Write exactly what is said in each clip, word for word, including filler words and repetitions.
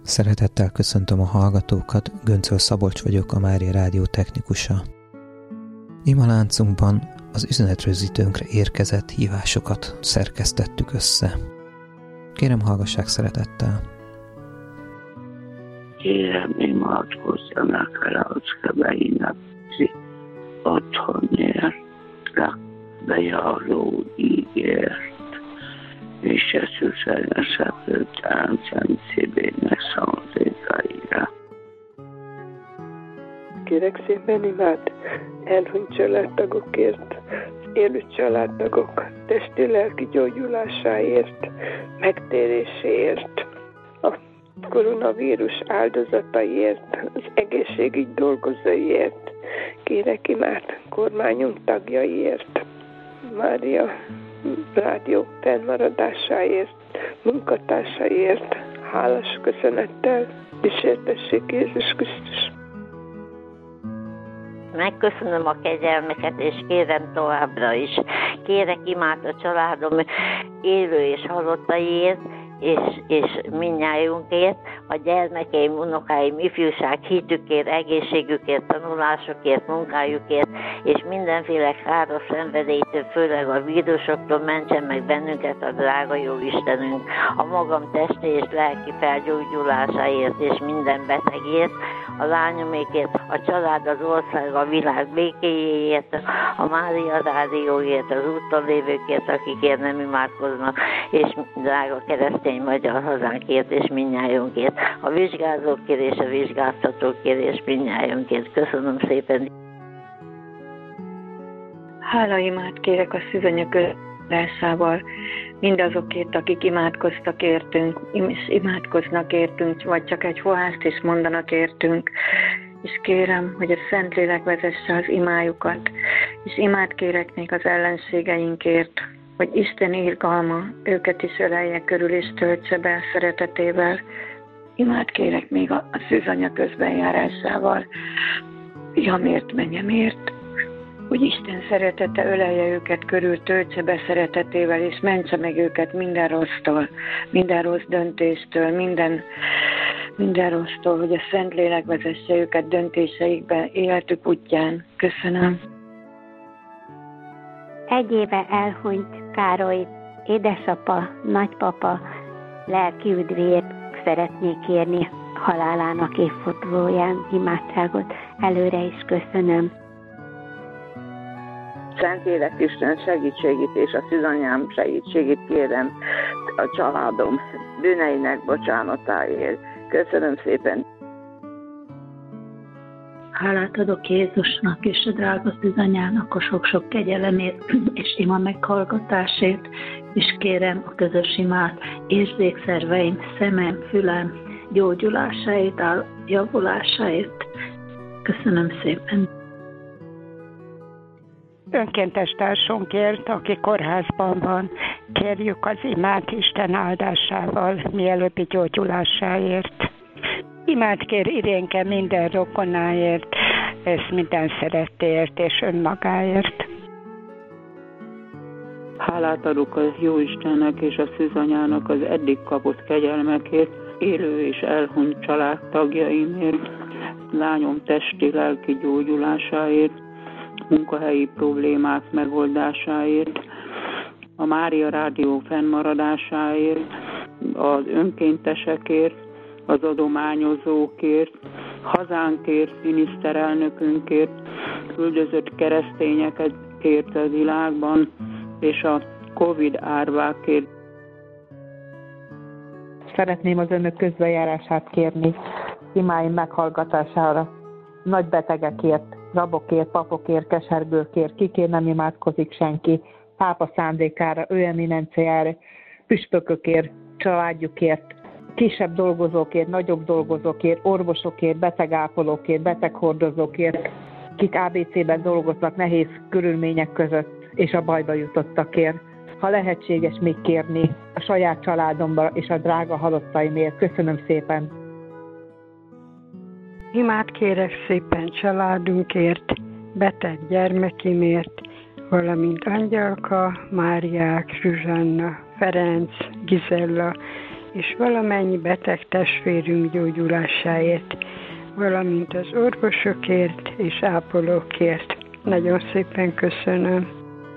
Szeretettel köszöntöm a hallgatókat, Göncöl Szabolcs vagyok, a Mária Rádió technikusa. Imaláncunkban az üzenetrögzítőnkre érkezett hívásokat szerkesztettük össze. Kérem, hallgassák szeretettel. Kérem, imádkozzanak el az kebeinek otthonért, bejáró ígért, és Jézus ellenszegült Szent Szibének szanzékaira. Kérek szépen imád elhunyt családtagokért, élő családtagok testi-lelki gyógyulásáért, megtéréséért, a koronavírus áldozataiért, az egészségügy dolgozóiért, kérek imád kormányunk tagjaiért, Mária Rádió fennmaradásáért, munkatársaiért, hálás köszönettel kísértessék Jézus Krisztus. Megköszönöm a kegyelmeket, és kérem továbbra is. Kérek imát a családom élő és halottaiért, és, és mindnyájunkért, a gyermekeim, unokáim, ifjúság hitükért, egészségükért, tanulásukért, munkájukért, és mindenféle káros szenvedélytől, főleg a vírusoktól mentsen meg bennünket a drága jó Istenünk, a magam testi és lelki felgyógyulásáért és minden betegért, a lányomékért, a család, az ország, a világ békéjéért, a Mária Rádióért, az úton lévőkért, akikért nem imádkoznak, és drága keresztény magyar hazánkért és mindnyájunkért, a vizsgázókért és a vizsgáztatókért és mindnyájunkért. Köszönöm szépen! Hálaimát kérek a szűzanyagörlásával mindazokért, akik imádkoztak értünk, és imádkoznak értünk, vagy csak egy fohást is mondanak értünk, és kérem, hogy a Szentlélek vezesse az imájukat, és imát kérek még az ellenségeinkért, hogy Isten irgalma őket is ölelje körül és töltse be szeretetével. Imát kérek még a, a szűzanya közbenjárásával, fiamért, mennyemért, hogy Isten szeretete ölelje őket körül, töltse be szeretetével, és mentse meg őket minden rossztól, minden rossz döntéstől, minden, minden rossztól, hogy a Szentlélek vezesse őket döntéseikbe, életük útján. Köszönöm. Egy éve elhunyt Károly édesapa, nagypapa lelki üdvért szeretnék kérni halálának évfordulóján imádságot. Előre is köszönöm. Szentlélek Isten segítségét és a szűzanyám segítségét kérem a családom bűneinek bocsánatáért. Köszönöm szépen. Hálát adok Jézusnak és a drága szűzanyának a sok-sok kegyelemért és ima meghallgatásért, és kérem a közös imát érzékszerveim, szemem, fülem gyógyulásáért, javulásáért. Köszönöm szépen. Önkéntes társunkért, aki kórházban van, kérjük az imát Isten áldásával, mielőbbi gyógyulásáért. Imát kér Irénke minden rokonáért, és minden szerettéért és önmagáért. Hálát adok az Jóistennek és a szűzanyának az eddig kapott kegyelmekért, élő és elhunyt családtagjaimért, lányom testi-lelki gyógyulásáért, munkahelyi problémák megoldásáért, a Mária Rádió fennmaradásáért, az önkéntesekért, az adományozókért, hazánkért, miniszterelnökünkért, üldözött keresztényekért a világban, és a Covid árvákért. Szeretném az önök közbejárását kérni, imáim meghallgatására, nagy betegekért, rabokért, papokért, kesergőkért, kikért nem imádkozik senki, pápa szándékára, ő eminenciára, püspökökért, családjukért, kisebb dolgozókért, nagyobb dolgozókért, orvosokért, betegápolókért, beteghordozókért, kik á bé cében dolgoznak nehéz körülmények között, és a bajba jutottakért. Ha lehetséges még kérni a saját családomba és a drága halottaimért. Köszönöm szépen! Imát kérek szépen családunkért, beteg gyermekimért, valamint Angyalka, Máriák, Zsuzsanna, Ferenc, Gizella és valamennyi beteg testvérünk gyógyulásáért, valamint az orvosokért és ápolókért. Nagyon szépen köszönöm.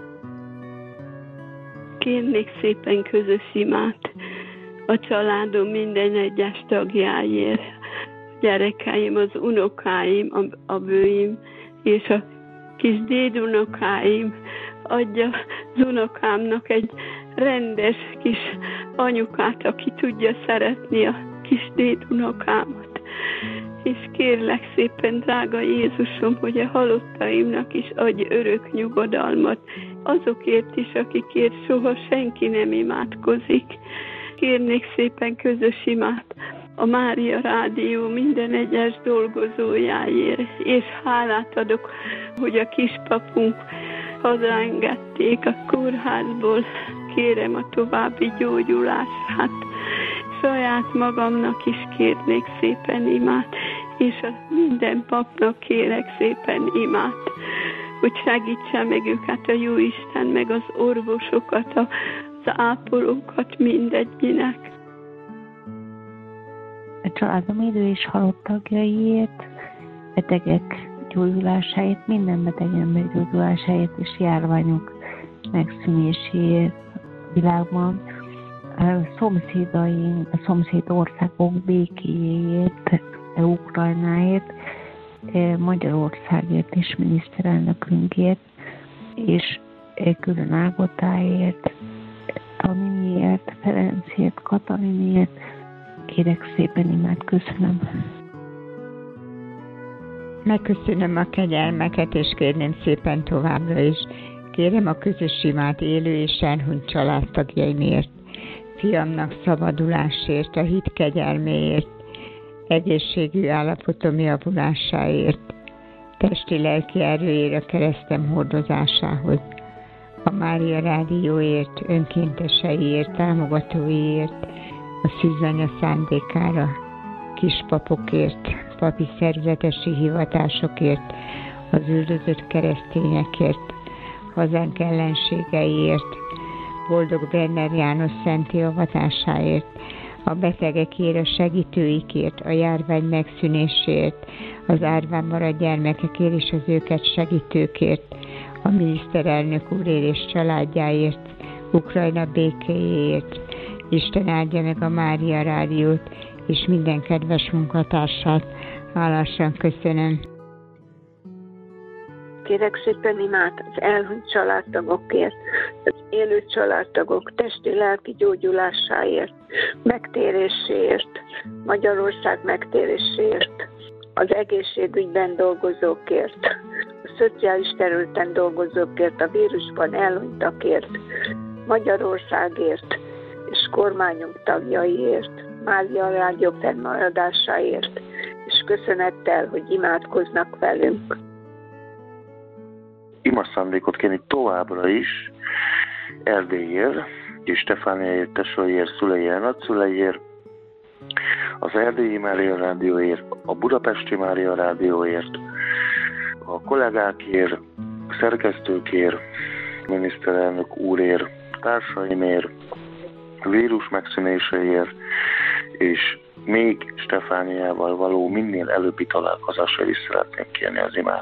Kérnék szépen közös imát a családom minden egyes tagjáért, a gyerekeim, az unokáim, a, a bőim és a kis dédunokáim. Adja az unokámnak egy rendes kis anyukát, aki tudja szeretni a kis dédunokámat. És kérlek szépen, drága Jézusom, hogy a halottaimnak is adj örök nyugodalmat, azokért is, akikért soha senki nem imádkozik. Kérnék szépen közös imát a Mária Rádió minden egyes dolgozójáért, és hálát adok, hogy a kispapunk hazaengedték a kórházból. Kérem a további gyógyulását. Saját magamnak is kérnék szépen imát, és a minden papnak kérek szépen imát, hogy segítsen meg őket a Jóisten, meg az orvosokat, az ápolókat mindegynek. A családom élő és halott tagjaiért, betegek gyógyulásáért, minden beteg ember gyógyulásáért és járványok megszűnéséért a világban, a szomszédaink, a szomszéd országok békéjéért, Ukrajnáért, Magyarországért és miniszterelnökünkért, és külön Ágotáért, Taminiért, Ferencért, Katalinért. Kérek szépen imát, köszönöm. Megköszönöm a kegyelmeket, és kérném szépen továbbra is. Kérem a közös imát élő és elhunyt családtagjaimért, fiamnak szabadulásért, a hit kegyelméért, egészségű állapotom javulásáért, testi-lelki erőért a keresztem hordozásához, a Mária Rádióért, önkénteseiért, támogatóiért, a szűzanya szándékára, kispapokért, papi szerzetesi hivatásokért, az üldözött keresztényekért, hazánk ellenségeiért, boldog Berner János szenti avatásáért, a betegekért, a segítőikért, a járvány megszűnéséért, az árván maradt gyermekekért és az őket segítőkért, a miniszterelnök úrért és családjáért, Ukrajna békéjéért. Isten áldja meg a Mária Rádiót és minden kedves munkatársát. Hálásan köszönöm. Kérek szépen imát az elhunyt családtagokért, az élő családtagok testi-lelki gyógyulásáért, megtéréséért, Magyarország megtéréséért, az egészségügyben dolgozókért, a szociális területen dolgozókért, a vírusban elhunytakért, Magyarországért és kormányunk tagjaiért, Mária Rádió fennmaradásáért, és köszönettel, hogy imádkoznak velünk. Ima szándékot kérni továbbra is Erdélyért, és Stefániáért, tesóiért, szüleiért, nagyszüleiért, az Erdélyi Mária Rádióért, a Budapesti Mária Rádióért, a kollégákért, a szerkesztőkért, a miniszterelnök úrért, társaimért, a vírus megszűnéséért, és még Stefániával való minél előbbi találkozásra is szeretném kérni az imát.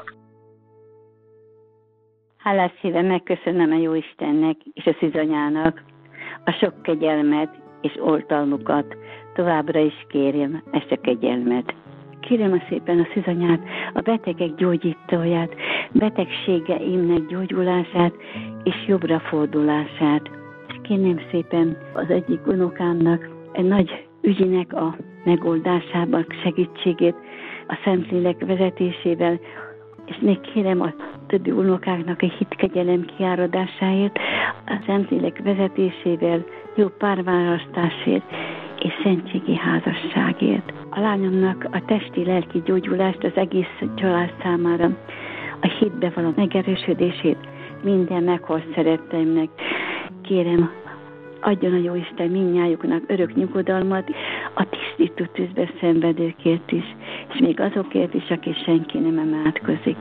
Hálás szíven megköszönöm a Jóistennek és a szűzanyának a sok kegyelmet és oltalmukat. Továbbra is kérjem ezt a kegyelmet. Kérem a szépen a szűzanyát, a betegek gyógyítóját, betegségeimnek gyógyulását és jobbra fordulását. Kérném szépen az egyik unokámnak egy nagy ügyének a megoldásában segítségét, a Szentlélek vezetésével, és még kérem a többi unokáknak a hitkegyelem kiáradásáért, a Szentlélek vezetésével, jó párválasztásért és szentségi házasságért. A lányomnak a testi-lelki gyógyulást az egész család számára, a hitbe való megerősödését minden meghalt szeretteimnek. Kérem, adjon a Jóisten mindnyájuknak örök nyugodalmat, a tisztító tűzbe szenvedőkért is, és még azokért is, aki senki nem imádkozik.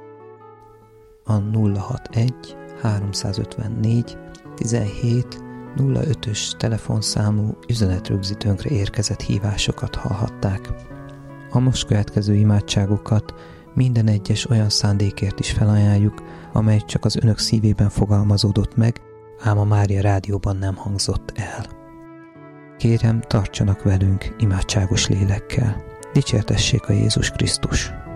A nulla hatvanegy háromszázötvennégy tizenhét nulla ötös telefonszámú üzenetrögzítőnkre érkezett hívásokat hallhatták. A most következő imádságokat minden egyes olyan szándékért is felajánljuk, amely csak az önök szívében fogalmazódott meg, ám a Mária Rádióban nem hangzott el. Kérem, tartsanak velünk imádságos lélekkel. Dicsértessék a Jézus Krisztus!